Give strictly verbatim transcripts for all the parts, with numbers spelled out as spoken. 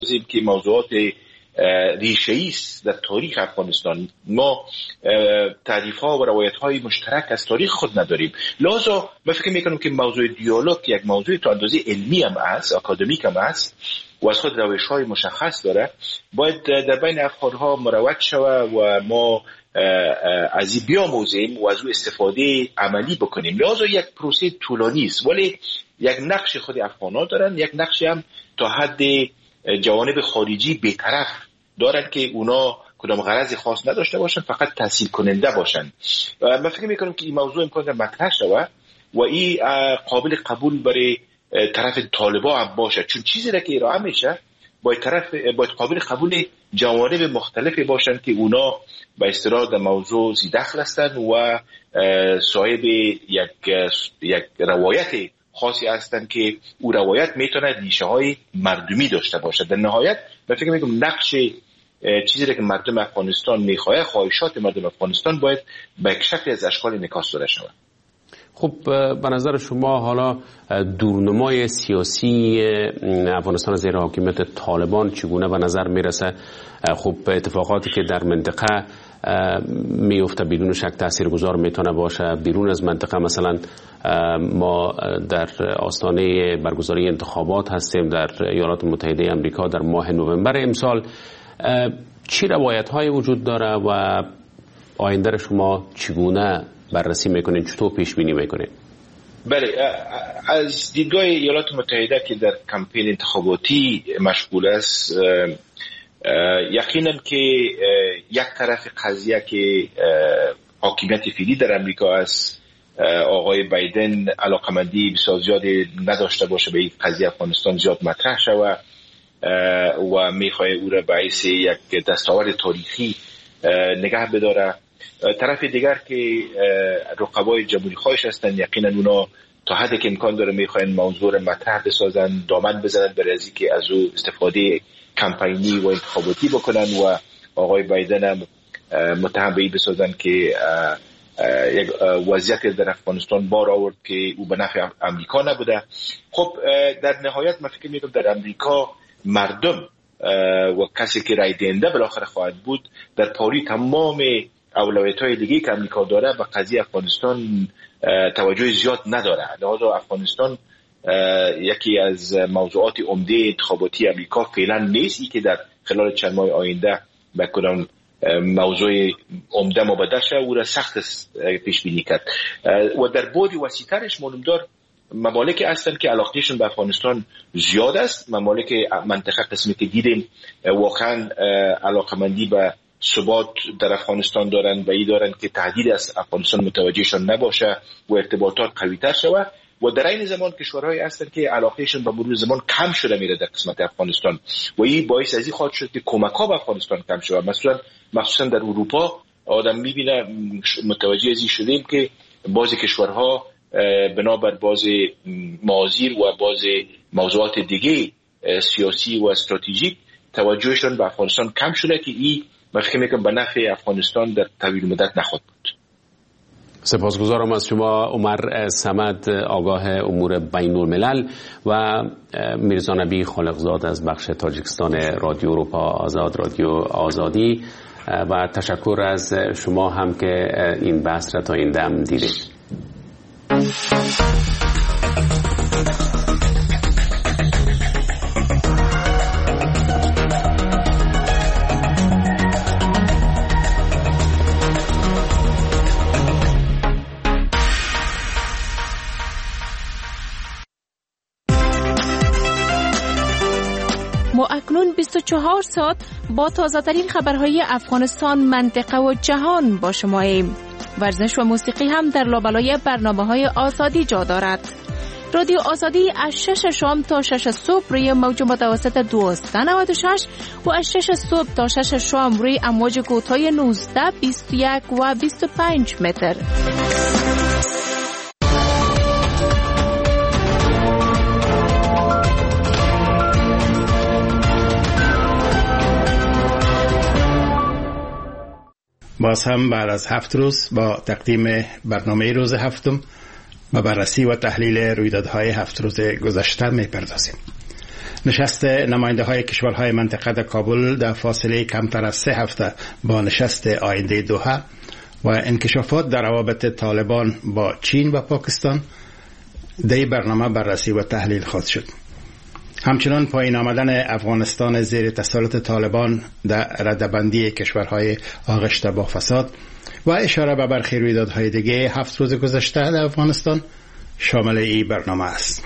می‌پردازیم که موضوعات ریشه‌ای است در تاریخ افغانستان. ما تعریف‌ها و روایت‌های مشترک از تاریخ خود نداریم، لذا من فکر می‌کنم که موضوع دیالوگ یک موضوع تا اندازه علمی هم است، آکادمیک هم است و از خود روش‌های مشخص داره، باید در بین افغان‌ها مروج شود و ما از این بیاموزیم و از او استفاده عملی بکنیم. لذا یک پروسه طولانی است، ولی یک نقش خود افغان‌ها دارن، یک نقش هم تا حد جوانب خارجی بی‌طرف دارن که اونا کدام غرض خاص نداشته باشن، فقط تحصیل کننده باشن. من فکر میکنم که این موضوع امکان داره مطرح شود و این قابل قبول برای طرف طالبان هم باشه، چون چیزی را که ارائه میشه باید طرف باید قابل قبول جوانب مختلفی باشن که اونا به اصطلاح در موضوع زیدخل هستن و صاحب یک یک روایت خاصی هستن که او روایت میتونه ریشه های مردمی داشته باشه. در نهایت من فکر میکنم نقش چیزی که مردم افغانستان میخواه، خواهشات مردم افغانستان باید به یک شکل از اشکال انعکاس داده شود. خب به نظر شما حالا دورنمای سیاسی افغانستان زیر حاکمیت طالبان چگونه به نظر میرسه؟ خب اتفاقاتی که در منطقه میفته بدون شک تاثیرگذار میتونه باشه. بیرون از منطقه مثلا ما در آستانه برگزاری انتخابات هستیم در ایالات متحده آمریکا در ماه نوامبر امسال. چی روایت های وجود داره و آینده شما چگونه بررسی میکنین، چطور پیش بینی میکنین؟ بله، از دیدگاه ایالات متحده که در کمپین انتخاباتی مشغول است، یقینا که یک طرف قضیه که حاکمیت فعلی در امریکا است، آقای بایدن علاقمندی بسیار زیاد نداشته باشه به این قضیه افغانستان زیاد مطرح شود و میخواه او را به حیث یک دستاورد تاریخی نگه بداره. طرف دیگر که رقبای جمهوری خواهش هستند، یقینا اونا تا حدی که امکان داره میخواین موضوع را مطرح بسازن، دامن بزنن برای از اینکه از او استفاده کمپینی و انتخاباتی بکنن و آقای بایدن هم متهم به این بسازن که یک وضعیت در افغانستان بار آورد که او به نفع امریکا نبوده. خب در نهایت من فکر میکنم در امریکا مردم و کسی که رای دهنده بالاخره خواهد بود در پاری تمام اولویت‌های دیگه که امریکا داره به قضیه افغانستان توجه زیاد نداره. لذا افغانستان یکی از موضوعات عمده انتخاباتی امریکا فعلا نیست، ای که در خلال چند ماه آینده به کدام موضوع عمده مبادله شه او را سخت پیش بینی کرد. و در بعد وسیع‌ترش معلومدار ممالک هستند که علاقهشون به افغانستان زیاد است، ممالک منطقه قسمی که دیدیم واقعا علاقمندی به ثبات در افغانستان دارن و ای دارن که تهدید از افغانستان متوجهشون نباشه و ارتباطات قوی‌تر شود. و در این زمان کشورهایی هستند که علاقهشون به مرور زمان کم شده میره در قسمت افغانستان و این باعث از این خواهد شد که کمک‌ها به افغانستان کم شود. مثلا مخصوصا در اروپا آدم میبینه، متوجه از این شدیم که بعضی کشورها بنابر بعضی موازیر و بعضی موضوعات دیگه سیاسی و استراتژیک توجهشون به افغانستان کم شده که این من فکر میکنم به نفع افغانستان در طویل مدت نخواهد بود. سپاسگزارم از شما عمر صمد، آگاه امور بین الملل، و میرزا نبی خالقزاد از بخش تاجیکستان رادیو اروپا آزاد، رادیو آزادی، و تشکر از شما هم که این بحث را تا این دم دیدید. اکنون بیست و چهار ساعت با تازه‌ترین خبرهای افغانستان، منطقه و جهان با شماییم. ورزش و موسیقی هم در لابلای برنامه‌های آزادی جا دارد. رادیو آزادی از شش شام تا شش صبح روی موج متوسط دویست و نود و شش و از شش صبح تا شش شام روی امواج کوتاه نوزده، بیست و یک و بیست و پنج متر. باز هم بعد از هفت روز با تقدیم برنامه روز هفتم و بررسی و تحلیل رویدادهای هفت روز گذشته می‌پردازیم. نشست نماینده های کشورهای منطقه در کابل در فاصله کمتر از سه هفته با نشست آینده دوحه و انکشافات در روابط طالبان با چین و پاکستان در برنامه بررسی و تحلیل خواهد شد. همچنان پایین آمدن افغانستان زیر تسلط طالبان در ردبندی کشورهای آغشته با فساد و اشاره به برخی رویدادهای دیگه هفت روز گذشته در افغانستان شامل این برنامه است.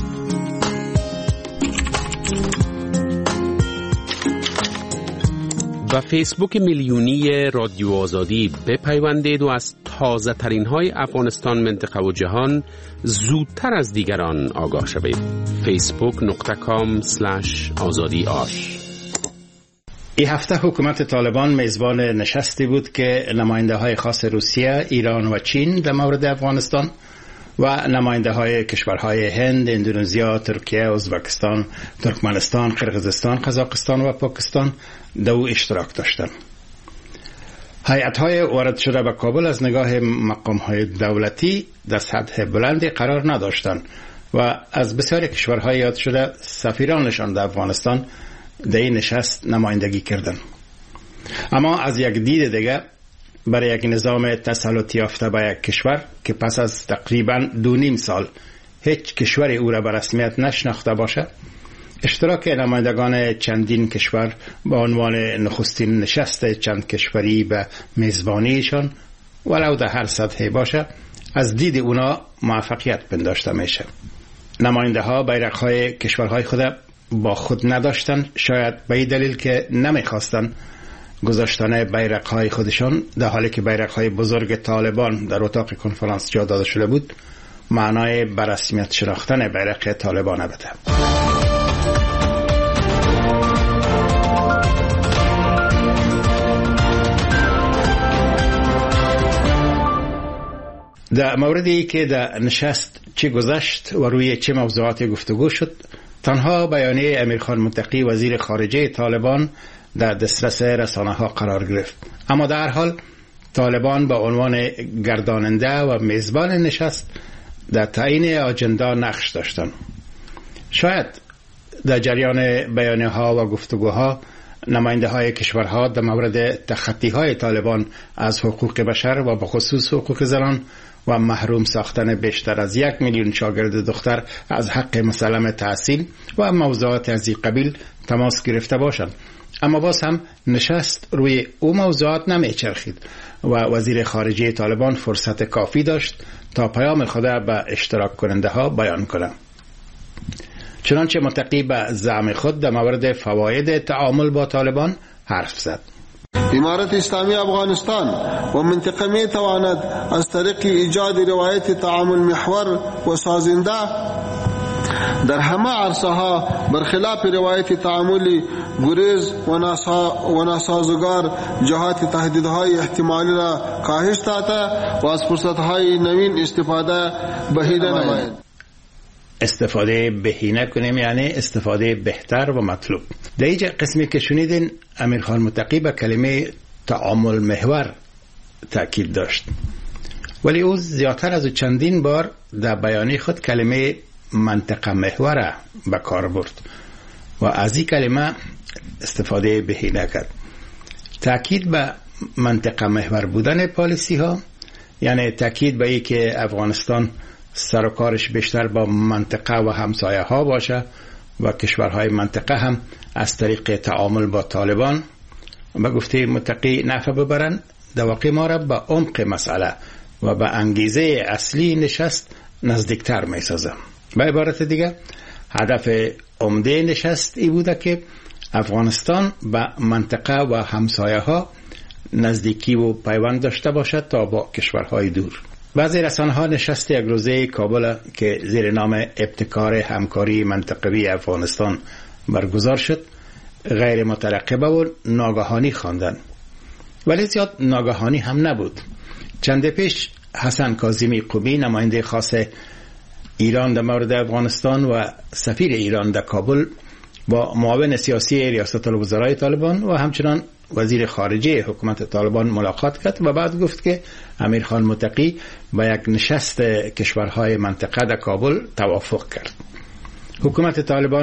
و فیسبوک میلیونی رادیو آزادی بپیوندید و از تازه ترین های افغانستان، منطقه و جهان زودتر از دیگران آگاه شوید. فیسبوک نقطه کام سلش آزادی آش. این هفته حکومت طالبان میزبان نشستی بود که نماینده های خاص روسیه، ایران و چین در مورد افغانستان و نماینده های کشورهای هند، اندونزیا، ترکیه، ازبکستان، ترکمنستان، قرقیزستان، قزاقستان و پاکستان در او اشتراک داشتند. هیئت‌های وارد شده به کابل از نگاه مقام‌های دولتی در سطح بلندی قرار نداشتند و از بسیاری کشورهای یاد شده سفیرانشان در افغانستان در این نشست نمایندگی کردند. اما از یک دید دیگه برای یک نظام تسلط یافته به یک کشور که پس از تقریباً دو نیم سال هیچ کشوری او را به رسمیت نشناخته باشه، اشتراک نمایندگان چندین کشور با عنوان نخستین نشست چند کشوری به میزبانیشان ولو در هر سطحی باشه از دید اونا موفقیت پنداشته میشه. نماینده ها بیرق های کشورهای خود با خود نداشتن، شاید به این دلیل که نمیخواستن گذاشتن بیرق های خودشان در حالی که بیرق های بزرگ طالبان در اتاق کنفرانس جا داده شده بود معنای برسمیت شناختن بیرق طالبان بده. در موردی که در نشست چه گذشت و روی چه موضوعاتی گفتگو شد، تنها بیانیه امیرخان متقی وزیر خارجه طالبان در دسترس رسانه ها قرار گرفت. اما در حال طالبان با عنوان گرداننده و میزبان نشست در تعیین آجندا نقش داشتند. شاید در جریان بیانیه ها و گفتگوها نماینده های کشورها در مورد تخطی های طالبان از حقوق بشر و به خصوص حقوق زنان و محروم ساختن بیشتر از یک میلیون شاگرد دختر از حق مسلم تحصیل و موضوعات از این قبیل تماس گرفته باشند. اما باز هم نشست روی او موضوعات نمیچرخید و وزیر خارجه طالبان فرصت کافی داشت تا پیام خود به اشتراک کننده ها بیان کنند. چنانچه متقی به زعم خود در مورد فواید تعامل با طالبان حرف زد. امارت اسلامی افغانستان و منطقه می تواند از طریق ایجاد روایت تعامل محور و سازنده در همه عرصه ها برخلاف روایت تعاملی گریز و ناسازگار جهات تهدیدهای احتمالی را کاهش داده و از فرصتهای نوین استفاده بهینه نماید. استفاده بهینه کنیم یعنی استفاده بهتر و مطلوب. در اینجا قسمی که شنیدین امیرخان متقی به کلمه تعامل محور تأکید داشت، ولی او زیادتر از چندین بار در بیانیه خود کلمه منطقه محور به کار برد و از این کلمه استفاده بهینه کرد. تأکید به منطقه محور بودن پالیسی ها یعنی تأکید به این که افغانستان سر و کارش بیشتر با منطقه و همسایه ها باشه و کشورهای منطقه هم از طریق تعامل با طالبان به گفته متقی نفع ببرن. در واقع ما را به عمق مسئله و به انگیزه اصلی نشست نزدیکتر می سازم. به عبارت دیگه هدف عمده نشست ای بوده که افغانستان به منطقه و همسایه ها نزدیکی و پیوند داشته باشد تا با کشورهای دور. بعضی رسانه ها نشست یک روزه کابل که زیر نام ابتکار همکاری منطقوی افغانستان برگزار شد غیر مترقبه و ناگهانی خواندند، ولی زیاد ناگهانی هم نبود. چند پیش حسن کاظمی قمی نماینده خاص ایران در مورد افغانستان و سفیر ایران در کابل با معاون سیاسی ریاست الوزرای طالبان و همچنان وزیر خارجه حکومت طالبان ملاقات کرد و بعد گفت که امیرخان متقی با یک نشست کشورهای منطقه در کابل توافق کرد. حکومت طالبان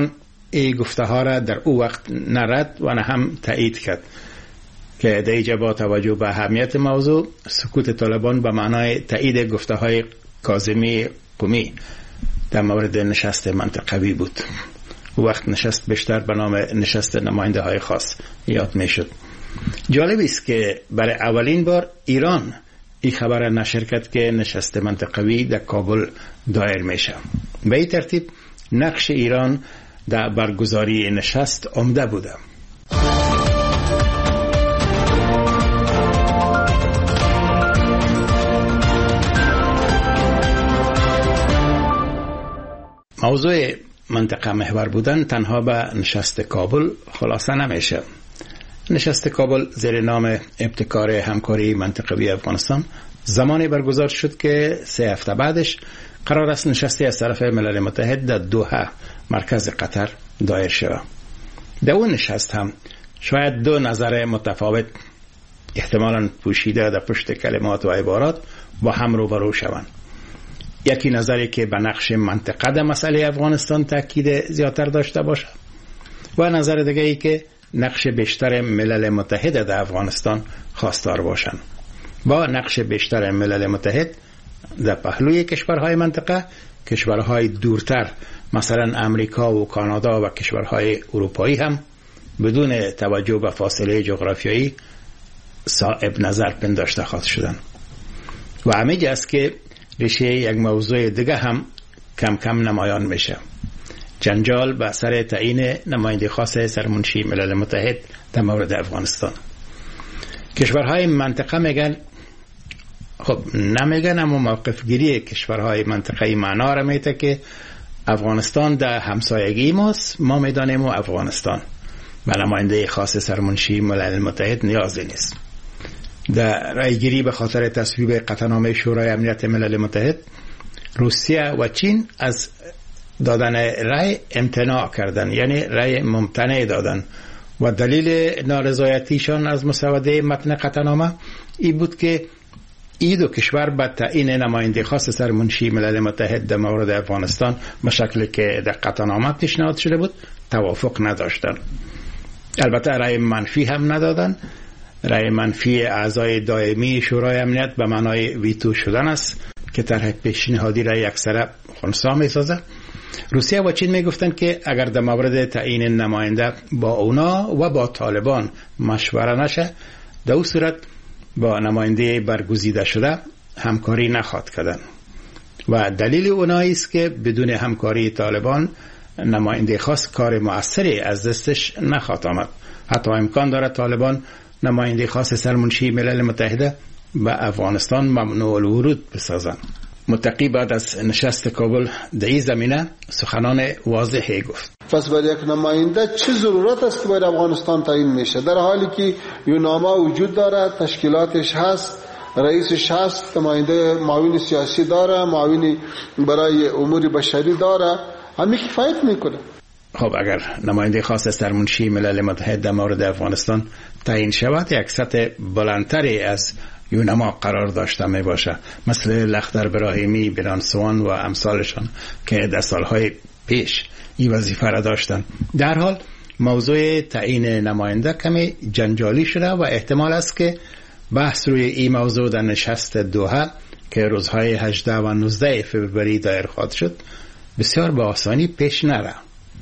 این گفته ها را در او وقت نرد و نه هم تایید کرد که در اینجا با توجه به اهمیت موضوع سکوت طالبان به معنای تایید گفته های کاظمی قمی در مورد نشست منطقوی بود. او وقت نشست بیشتر به نام نشست نماینده های خاص یاد می شد. جالب است که برای اولین بار ایران این خبر نشر کرد که نشست منطقوی در کابل دایر میشه. به این ترتیب نقش ایران در برگزاری نشست عمده بوده. موضوع منطقه محور بودن تنها به نشست کابل خلاصه نمیشه. نشست کابل زیر نام ابتکار همکاری منطقوی افغانستان زمانی برگزار شد که سه هفته بعدش قرار است نشستی از طرف ملل متحد در دوحه مرکز قطر دایر شود. در اون نشست هم شاید دو نظر متفاوت احتمالاً پوشیده در پشت کلمات و عبارات با هم روبرو شوند. یکی نظری که به نقش منطقه در مسئله افغانستان تاکید زیادتر داشته باشه و نظر دیگه ای که نقش بیشتر ملل متحد در افغانستان خواستار باشند. با نقش بیشتر ملل متحد در پهلوی کشورهای منطقه، کشورهای دورتر مثلا امریکا و کانادا و کشورهای اروپایی هم بدون توجه به فاصله جغرافیایی صاحب نظر پنداشته خواهد شدن. و همین است که ریشه یک موضوع دیگه هم کم کم نمایان میشه. جنجال به سر تعیین نماینده خاص سرمنشی ملل متحد در مورد افغانستان. کشورهای منطقه میگن، خب نمیگن، اما موقف گیری کشورهای منطقه معنا را میده که افغانستان در همسایگی ماست، ما میدانیم و افغانستان و نماینده خاص سرمنشی ملل متحد نیازی نیست. در رایگیری به خاطر تصویب قطعنامه شورای امنیت ملل متحد روسیه و چین از دادن رای امتناع کردن، یعنی رای ممتنع دادن و دلیل نارضایتیشان از مسوده متن قطعنامه این بود که این دو کشور به تعیین نماینده خاص سرمنشی ملل متحد در مورد افغانستان به شکلی که در قطعنامه پیشنهاد شده بود توافق نداشتن. البته رای منفی هم ندادن. رای منفی اعضای دائمی شورای امنیت به معنای ویتو شدن است که طرح پیشنهادی را یکسره خنثی می‌سازد. روسیه و چین میگفتند که اگر در مورد تعیین نماینده با اونا و با طالبان مشوره نشه، در اون صورت با نماینده برگزیده شده همکاری نخواهد کردن. و دلیل اونایی است که بدون همکاری طالبان نماینده خاص کار مؤثری از دستش نخواهد آمد. حتی امکان دارد طالبان نماینده خاص سرمنشی ملل متحد به افغانستان ممنوع الورود بسازند. متقی بعد از نشست کابل در این زمینه سخنان واضحی گفت. پس برای یک نماینده چه ضرورت است که برای افغانستان تعیین میشه، در حالی که یه نامه وجود داره، تشکیلاتش هست، رئیسش هست، نماینده معاون سیاسی داره، معاون برای امور بشری داره، همین کفایت میکنه. خب اگر نماینده خاص سرمنشی ملل متحد در مورد افغانستان تعیین شود، یک سطح بلندتری از یونما قرار داشته می باشه، مثل لخدر براهیمی، بیرانسوان و امثالشان که در سالهای پیش این وظیفه را داشتن. در حال موضوع تعیین نماینده کمی جنجالی شده و احتمال است که بحث روی این موضوع در نشست دوحه که روزهای هجده و نوزده فوریه دایر خواهد شد بسیار به آسانی پیش نره.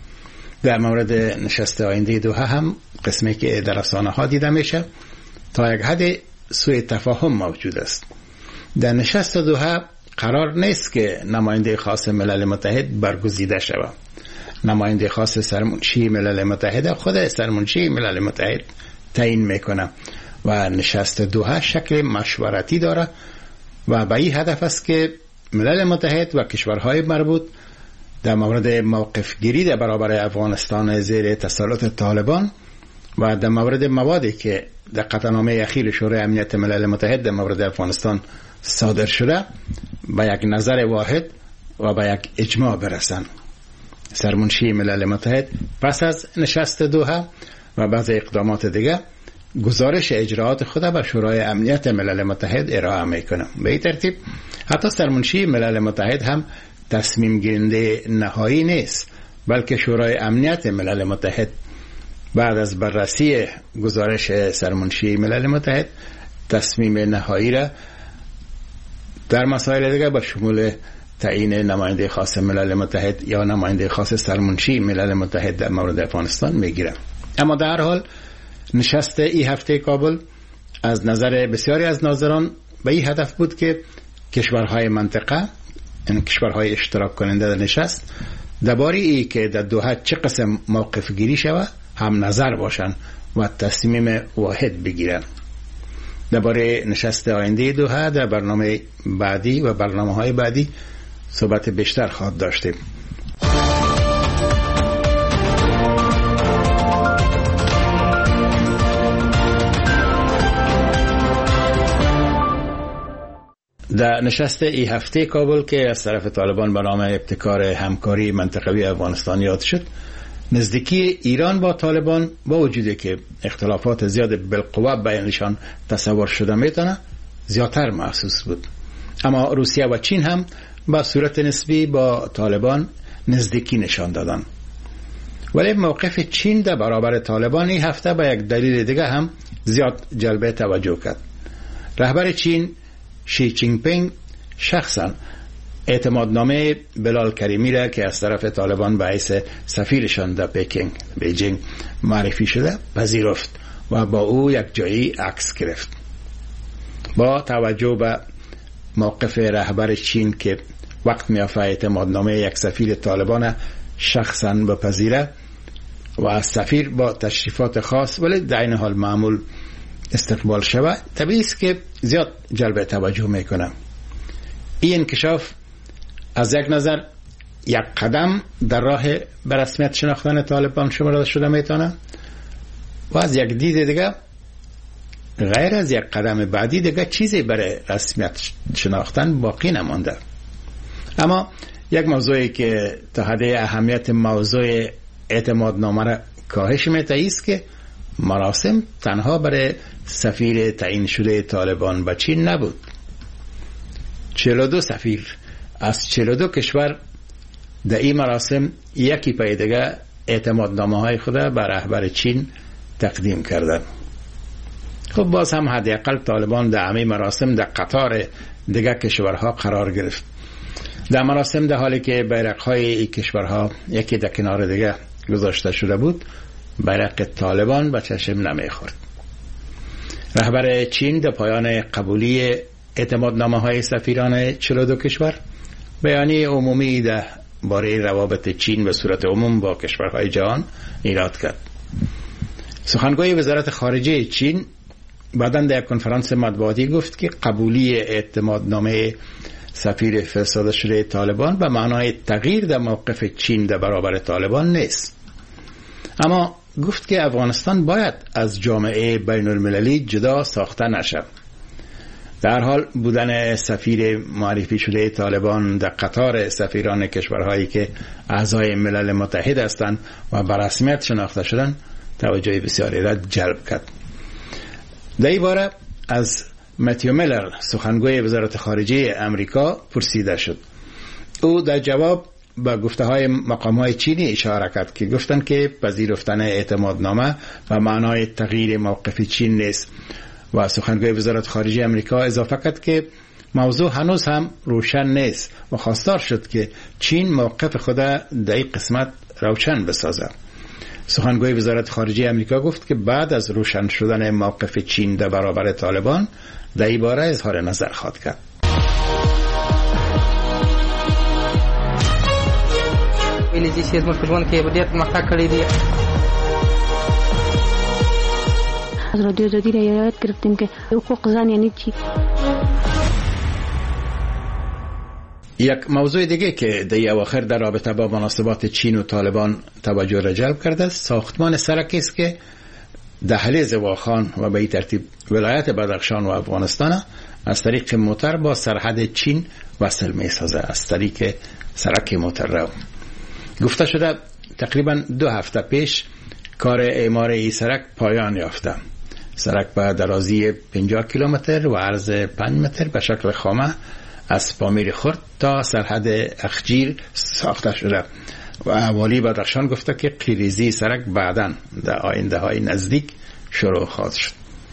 در مورد نشست آینده دوحه هم قسمی که در رسانه ها دیده میشه تا یک حد سوء تفاهم موجود است. در نشست دوحه قرار نیست که نماینده خاص ملل متحد برگزیده شود. نماینده خاص سرمنشی ملل متحد خود سرمنشی ملل متحد تعیین میکنه و نشست دوحه شکل مشورتی داره و به این هدف است که ملل متحد و کشورهای مربوط در مورد موقف گیری در برابر افغانستان زیر تسلط طالبان و در مورد موادی که در قطعنامه اخیر شورای امنیت ملل متحد در مورد افغانستان صادر شده به یک نظر واحد و به یک اجماع برسند. سرمنشی ملل متحد پس از نشست دوحه و بعض اقدامات دیگه گزارش اجراات خود به شورای امنیت ملل متحد ارائه میکنه. به این ترتیب حتی سرمنشی ملل متحد هم تصمیم گیرنده نهایی نیست، بلکه شورای امنیت ملل متحد بعد از بررسی گزارش سرمنشی ملل متحد تصمیم نهایی را در مسائل دیگر با شمول تعیین نماینده خاص ملل متحد یا نماینده خاص سرمنشی ملل متحد در مورد افغانستان میگیره. اما در هر حال نشست این هفته کابل از نظر بسیاری از ناظران به این هدف بود که کشورهای منطقه، این کشورهای اشتراک کننده در نشست، درباره ای که در دوحه چه قسم موقف گیری شود هم نظر باشند و تصمیم واحد بگیرند. درباره نشست آینده دوحه در برنامه بعدی و برنامه‌های بعدی صحبت بیشتر خواهد داشتیم. در نشست این هفته کابل که از طرف طالبان به نام ابتکار همکاری منطقوی افغانستان یاد شد، نزدیکی ایران با طالبان با وجودی که اختلافات زیاد بالقوه بینشان تصور شده میتونه زیادتر محسوس بود. اما روسیه و چین هم با صورت نسبی با طالبان نزدیکی نشان دادن. ولی موقف چین در برابر طالبان این هفته با یک دلیل دیگه هم زیاد جلب توجه کرد. رهبر چین شی جین پینگ شخصا اعتمادنامه بلال کریمی را که از طرف طالبان به حیث سفیرشان در پکینگ بیجینگ معرفی شده پذیرفت و با او یک جایی عکس گرفت. با توجه به موقف رهبر چین که وقت میافته اعتمادنامه یک سفیر طالبان شخصا بپذیره و از سفیر با تشریفات خاص ولی در این حال معمول استقبال شود، طبیعی است که زیاد جلب توجه میکنه. این انکشاف از یک نظر یک قدم در راه به رسمیت شناختن طالبان شمرده شده میتونه و از یک دید دیگه غیر از یک قدم بعدی دیگه چیزی برای رسمیت شناختن باقی نمانده. اما یک موضوعی که تا حد اهمیت موضوع اعتمادنامه را کاهش میده است که مراسم تنها برای سفیر تعیین شده طالبان به چین نبود. چهل و دو سفیر از چهل و دو کشور در این مراسم یکی پای دیگه اعتمادنامه های خود به رهبر چین تقدیم کردند. خب باز هم حداقل طالبان در همه مراسم در قطار دیگه کشورها قرار گرفت. در مراسم در حالی که بیرق‌های این کشورها یکی در کنار دیگه گذاشته شده بود، بیرق طالبان به چشم نمیخورد. رهبر چین در پایان قبولی اعتمادنامه های سفیران چهل و دو کشور بیانیه عمومی در باره روابط چین به صورت عموم با کشورهای جهان ایراد کرد. سخنگوی وزارت خارجه چین بعداً در یک کنفرانس مطبوعاتی گفت که قبولی اعتمادنامه سفیر فرستاده شده طالبان به معنای تغییر در موقف چین در برابر طالبان نیست، اما گفت که افغانستان باید از جامعه بین المللی جدا ساخته نشد. در حال بودن سفیر معرفی شده طالبان در قطار سفیران کشورهایی که اعضای ملل متحد هستند و به رسمیت شناخته شدن توجه بسیاری را جلب کرد. در این باره از متیو میلر سخنگوی وزارت خارجه امریکا پرسیده شد. او در جواب به گفته های مقام های چینی اشاره کرد که گفتند که پذیرفتن اعتمادنامه و معنای تغییر موقف چین نیست و سخنگوی وزارت خارجه امریکا اضافه کرد که موضوع هنوز هم روشن نیست و خواستار شد که چین موقف خود در این قسمت روشن بسازد. سخنگوی وزارت خارجه امریکا گفت که بعد از روشن شدن موقف چین در برابر طالبان در این باره اظهار نظر خواهد کرد. ویلې چې زموږ په ژوند کې ډېر پرمختګ کړی دی. از رادیو آزادی را یاد گرفتیم که حقوق زن یعنی چی. یک موضوع دیگه که در اواخر در رابطه با مناسبات چین و طالبان توجه را جلب کرده است ساختمان سرکی است که دهلیز واخان و به این ترتیب ولایت بدخشان و افغانستان از طریق موتر با سرحد چین وصل می سازه. از طریق سرک موتر رو گفته شده تقریبا دو هفته پیش کار اعمار این سرک پایان یافته. سرک با درازی پنجاه کیلومتر و عرض پنج متر به شکل خامه از پامیر خرد تا سرحد اخجیر ساخته شده و احوالی بدخشان گفته که قیریزی سرک بعداً در آینده های نزدیک شروع خواهد شد.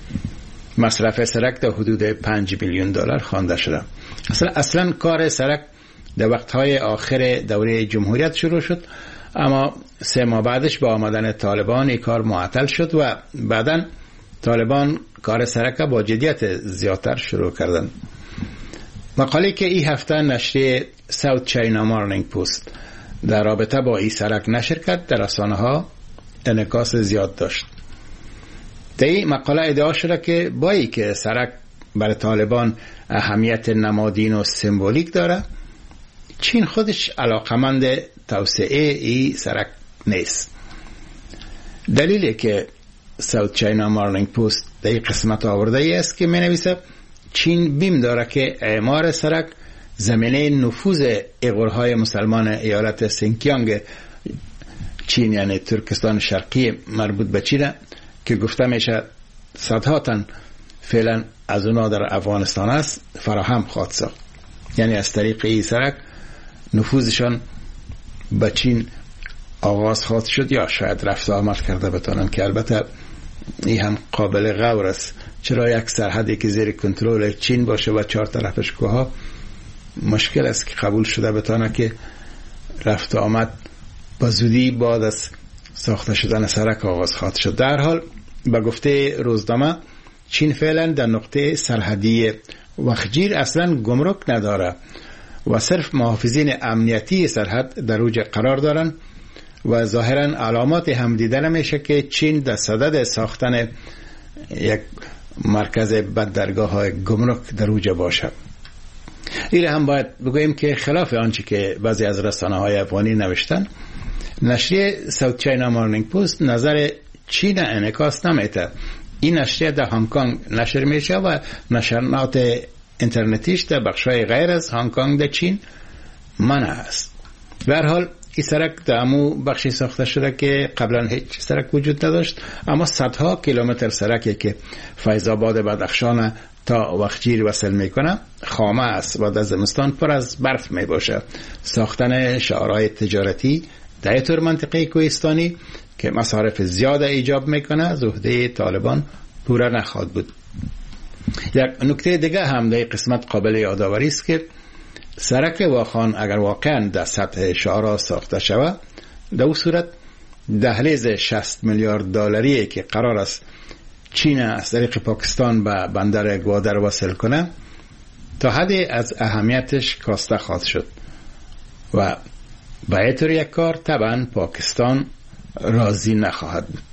مصرف سرک در حدود پنج میلیون دلار خوانده شده. اصلا اصلا کار سرک در وقتهای آخر دوره جمهوریت شروع شد، اما سه ماه بعدش با آمدن طالبان این کار معطل شد و بعداً طالبان کار سرک با جدیت زیادتر شروع کردند. مقاله که این هفته نشریه ساوت چاینا مارنینگ پوست در رابطه با این سرک نشر کرد در رسانه ها انعکاس زیاد داشت. در این مقاله ادعا شده که با ای که سرک برای طالبان اهمیت نمادین و سمبولیک داره، چین خودش علاقمند توسعه این سرک نیست. دلیلی که ساوت چاینا مارنینگ پوست در این قسمت آورده ای است که می نویسه چین بیم داره که اعمار سرک زمینه نفوذ ایغورهای مسلمان ایالت سینکیانگ چین، یعنی ترکستان شرقی مربوط به چین، که گفته میشه صدها تن فعلا از اونا در افغانستان است، فراهم خواهد ساخت. یعنی از طریق این سرک نفوذشان به چین آغاز خواهد شد یا شاید رفت آمد کرده بتانن، که البته این هم قابل غور است. چرا یک سرحدی که زیر کنترل چین باشه و چهار طرفش کوها، مشکل است که قبول شده بتانه که رفت آمد با زودی بعد از ساخته شدن سرک آغاز خواهد شد. در حال به گفته روزنامه چین فعلا در نقطه سرحدی وخجیر اصلا گمرک نداره و صرف محافظین امنیتی سرحد در اوج قرار دارن و ظاهرا علامات هم دیده نمیشه که چین در صدد ساختن یک مرکز بندرگاه های گمرک در اوج باشه. این هم باید بگوییم که خلاف آنچه که بعضی از رسانه های افغانی نوشتن، نشریه ساوت چاینا مارنینگ پوست نظر چین انعکاس نمیده. این نشریه در هنگ کنگ نشر میشه و نشریات اینترنتیش در بخشای غیر از هنگ کنگ در چین منع است. به هر حال این سرک در امو بخشی ساخته شده که قبلا هیچ سرک وجود نداشت، اما صدها کیلومتر سرکی که فیض آباد بدخشان تا وخجیر وصل میکنه خامه است و در زمستان پر از برف می باشه. ساختن شعارهای تجارتی در طور منطقه کوهستانی که مصارف زیاد ایجاب میکنه از عهده طالبان پورا نخواهد بود. یک نکته دیگه هم در قسمت قابل یادآوری است که سرک واخان اگر واقعا در سطح شعارها ساخته شود، در اون صورت دهلیز شصت میلیارد دلاری که قرار است چین از طریق پاکستان به بندر گوادر وصل کنه تا حدی از اهمیتش کاسته خواهد شد و به اینطور یک کار طبعا پاکستان راضی نخواهد بود.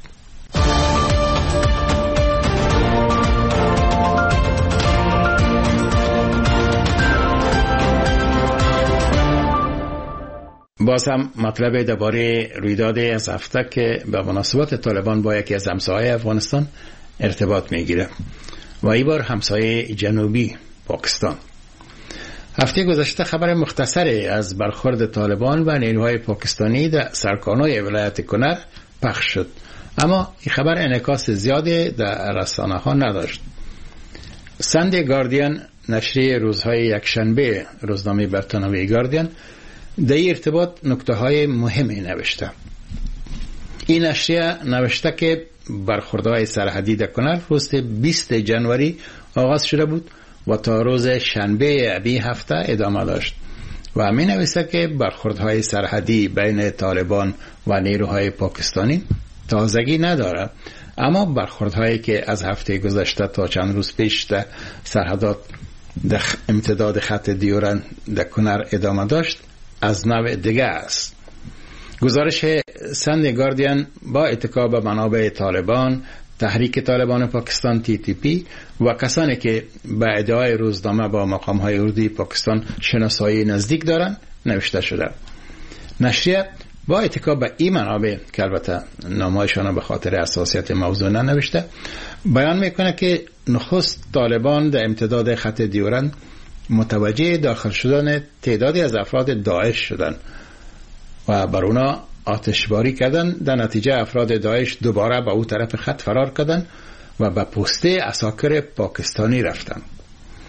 باز هم مطلب درباره رویداد از هفته که به مناسبت طالبان با یکی از همسایه‌های افغانستان ارتباط میگیره و این بار همسایه جنوبی پاکستان. هفته گذشته خبر مختصری از برخورد طالبان و نیروهای پاکستانی در سرکانای ولایت کنر پخش شد، اما این خبر انعکاس زیادی در رسانه ها نداشت. ساندی گاردین، نشریه روزهای یکشنبه روزنامه بریتانیایی گاردین، در این ارتباط نکته های مهمی نوشته. این نشریه نوشته که برخوردهای سرحدی در کنر روز بیست جنوری آغاز شده بود و تا روز شنبه ابی هفته ادامه داشت و می نویسه که برخوردهای سرحدی بین طالبان و نیروهای پاکستانی تازگی نداره، اما برخوردهایی که از هفته گذشته تا چند روز پیش در سرحدات در امتداد خط دیورند در کنر ادامه داشت از نوع دیگه است. گزارش ساندی گاردین با اتکا به منابع طالبان، تحریک طالبان پاکستان تی تی پی و کسانی که به ادعای روزنامه با مقام‌های اردوی پاکستان شناسایی نزدیک دارند نوشته شده. نشریه با اتکا به این منابع که البته نامه‌هایشان به خاطر حساسیت موضوع ننوشته، بیان میکنه که نخست طالبان در امتداد خط دیورند متوجه داخل شدن تعدادی از افراد داعش شدند و بر اونا آتشباری کردن. در نتیجه افراد داعش دوباره به او طرف خط فرار کردن و به پسته عساکر پاکستانی رفتن.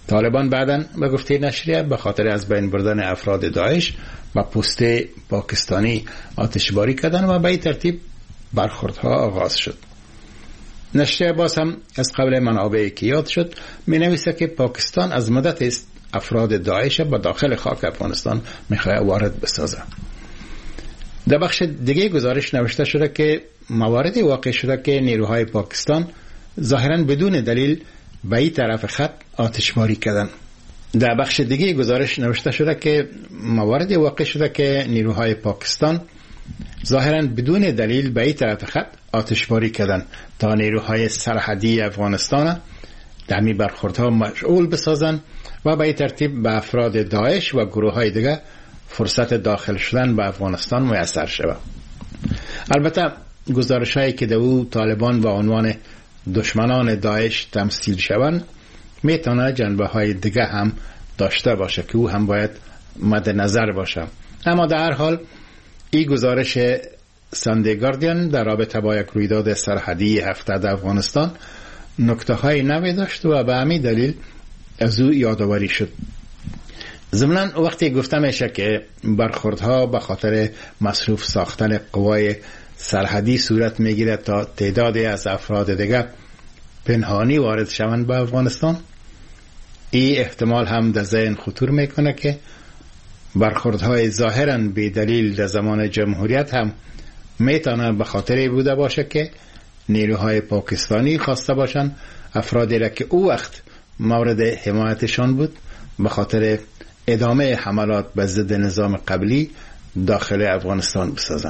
طالبان بعداً به گفته نشریه به خاطر از بین بردن افراد داعش و پست پاکستانی آتشباری کردن و به این ترتیب برخوردها آغاز شد. نشریه باز هم از قبل منابعی که یاد شد می نویسه که پاکستان از مدت است افراد داعش به داخل خاک افغانستان میخواه وارد بسازه. در بخش دیگه گزارش نوشته شده که مواردی واقع شده که نیروهای پاکستان ظاهراً بدون دلیل به این طرف خط آتشباری کردن. در بخش دیگه گزارش نوشته شده که مواردی واقع شده که نیروهای پاکستان ظاهراً بدون دلیل به این طرف خط آتشباری کردن تا نیروهای سرحدی افغانستان در می برخوردها مشغول بسازن و به این ترتیب به افراد داعش و گروه های دیگه فرصت داخل شدن به افغانستان میسر شود. البته گزارش هایی که دو طالبان با عنوان دشمنان داعش تمثیل شوند میتونه جنبه های دیگه هم داشته باشه که او هم باید مد نظر باشه. اما در هر حال این گزارش ساندی گاردین در رابطه با یک رویداد سرحدی هفته در افغانستان نکته های نوی داشت و به همین دلیل از او یادآوری شد. ضمناً وقتی گفته میشه که برخوردها به خاطر مصروف ساختن قوای سرحدی صورت میگیره تا تعدادی از افراد دیگر پنهانی وارد شوند به افغانستان، این احتمال هم در ذهن خطور میکنه که برخوردهای ظاهراً بی دلیل در زمان جمهوریت هم میتونه به خاطر بوده باشه که نیروهای پاکستانی خواسته باشن افرادی را که او وقت مورد حمایتشان بود به خاطر ادامه حملات به ضد نظام قبلی داخل افغانستان بسازن.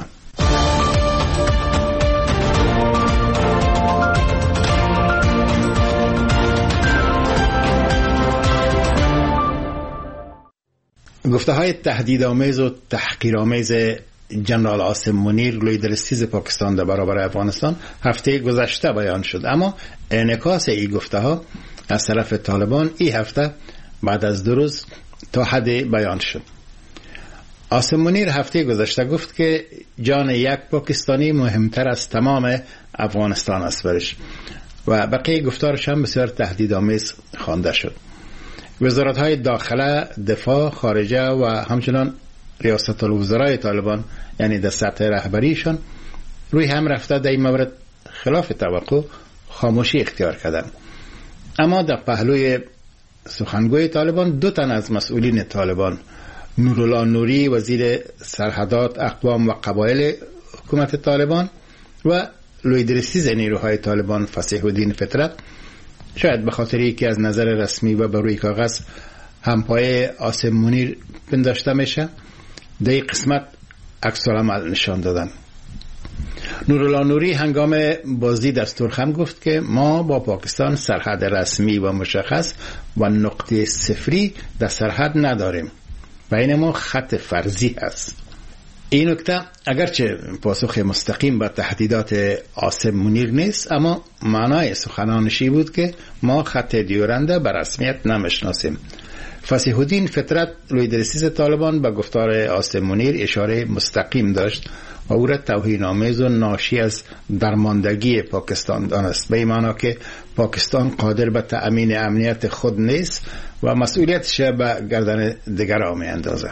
گفته های تهدیدآمیز و تحقیرآمیز جنرال عاصم منیر لیدرستیز پاکستان در برابر افغانستان هفته گذشته بیان شد، اما انعکاس این گفته ها از طرف طالبان این هفته بعد از دو روز تا حد بیان شد. عاصم منیر هفته گذشته گفت که جان یک پاکستانی مهمتر از تمام افغانستان است برش و بقیه گفتارش هم بسیار تهدیدآمیز خوانده شد. وزارت‌های داخله، دفاع، خارجه و همچنان ریاست الوزرای طالبان یعنی در سطح رهبریشان روی هم رفته در این مورد خلاف توقع خاموشی اختیار کردن. اما در پهلوی سخنگوی طالبان دو تن از مسئولین طالبان، نورالله نوری وزیر سرحدات اقوام و قبایل حکومت طالبان و لیدرستیز نیروهای طالبان فصیح الدین فطرت، شاید به خاطری که از نظر رسمی و بر روی کاغذ همپای عاصم منیر پنداشته میشه در این قسمت عکس العمل نشان دادن. نورالله نوری هنگام بازدید دستورخم گفت که ما با پاکستان سرحد رسمی و مشخص و نقطه صفری در سرحد نداریم، بین ما خط فرضی است. این نکته اگرچه پاسخ مستقیم به تهدیدات عاصم منیر نیست، اما معنای سخنانشی بود که ما خط دیورنده به رسمیت نمیشناسیم. فصیح الدین فطرت لیدرستیز طالبان به گفتار عاصم منیر اشاره مستقیم داشت و او را توهین‌آمیز و ناشی از درماندگی پاکستان دانست، به این معنی که پاکستان قادر به تأمین امنیت خود نیست و مسئولیتش به گردن دیگران می‌اندازه.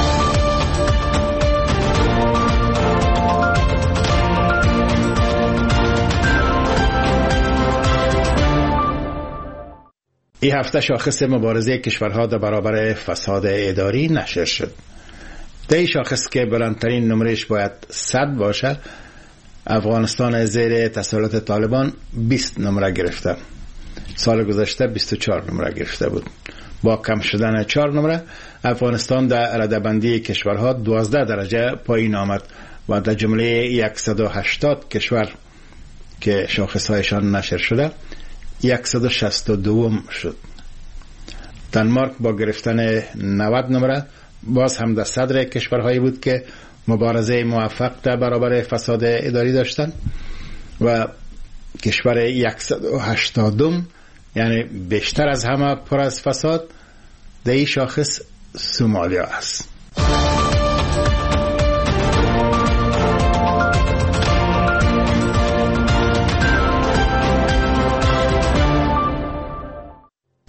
این هفته شاخص مبارزه کشورها در برابر فساد اداری نشر شد. در این شاخص که بلندترین نمرش باید صد باشه، افغانستان زیر تسلط طالبان بیست نمره گرفته. سال گذشته بیست و چهار نمره گرفته بود. با کم شدن چهار نمره افغانستان در رده‌بندی کشورها دوازده درجه پایین آمد و در جمله صد و هشتاد کشور که شاخصهایشان نشر شده صد و شصت و دو شد. دانمارک با گرفتن نود نمره باز هم در صدر کشورهایی بود که مبارزه موفق در برابر فساد اداری داشتند و کشور صد و هشتاد یعنی بیشتر از همه پر از فساد در این شاخص سومالیا است.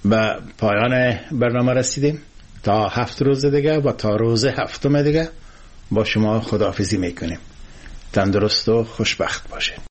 به پایان برنامه رسیدیم. تا هفت روز دیگه و تا روز هفتم دیگه با شما خداحافظی میکنیم. تندرست و خوشبخت باشید.